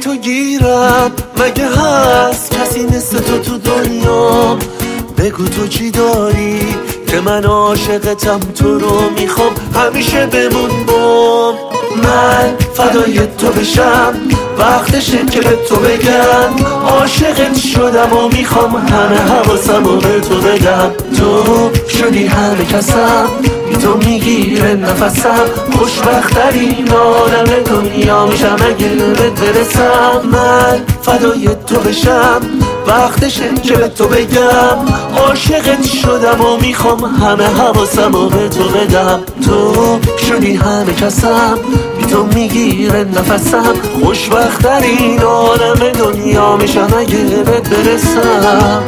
تو گیرم، مگه هست کسی مثل تو دنیا؟ بگو تو چی داری که من عاشقتم، تو رو میخوام همیشه بمون بام. من فدای تو بشم، وقتشه که به تو بگم عاشقت شدم و میخوام همه حواسم رو به تو بدم. تو شدی همه کسم، بی تو میگیره نفسم، خوشبخت‌ترین آدم دنیا میشم اگه بهت برسم. من فدای تو بشم، وقتشه که به تو بگم عاشقت شدم و میخوام همه حواسم رو به تو بدم. تو شدی همه کسم، بی تو میگیره نفسم، خوشبخت‌ترین آدم دنیا میشم اگه بهت برسم.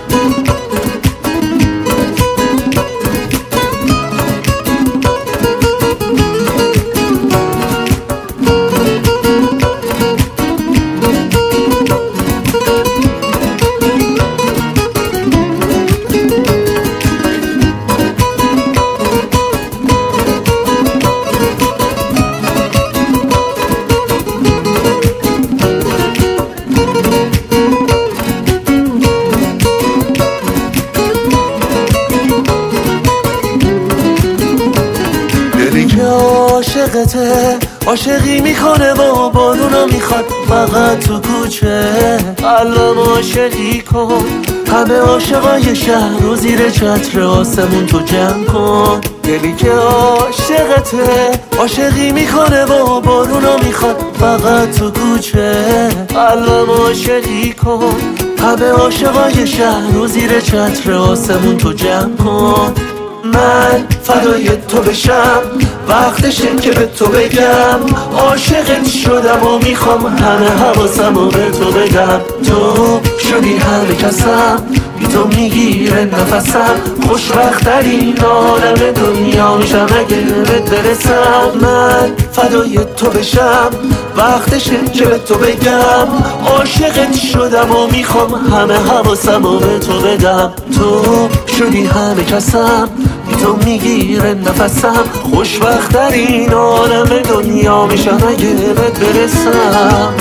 عاشقته، عاشقی میکنه و بارونو میخواد فقط تو کوچه. قلبم عاشقی کن، همه عاشقای شهر رو زیر چتر آسمون تو جمع کن. دلی که عاشقته، عاشقی میکنه و بارونو میخواد فقط تو کوچه. قلبم عاشقی کن، همه عاشقای شهر رو زیر چتر آسمون تو جمع کن. من فدای تو بشم، وقتشه که به تو بگم عاشقت شدم و میخوام همه حواسم رو به تو بدم. تو شدی همه کسم، بی تو میگیره نفسم، خوشبخت‌ترین آدم دنیا میشم اگه بهت برسم. من فدای تو بشم، وقتشه که به تو بگم عاشقت شدم و میخوام همه حواسم رو به تو بدم. تو شدی همه کسم، بی تو میگیره نفسم، خوشبخت‌ترین آدم دنیا میشم اگه بهت برسم.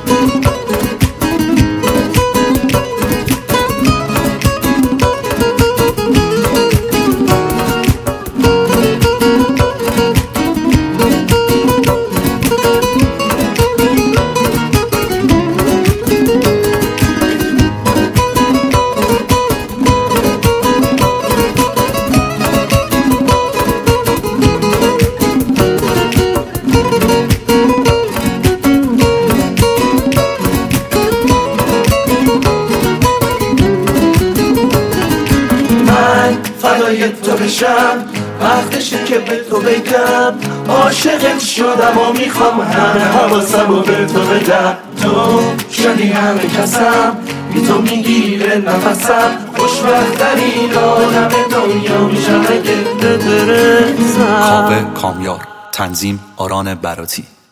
فدای تو بشم، وقتشه که به تو بگم عاشقت شدم و میخوام همه حواسم رو به تو بدم. تو شدی همه کسم، بی تو میگیره نفسم، خوشبخت‌ترین آدم دنیا میشم اگه بهت برسم. کاوه کامیار، تنظیم آران براتی.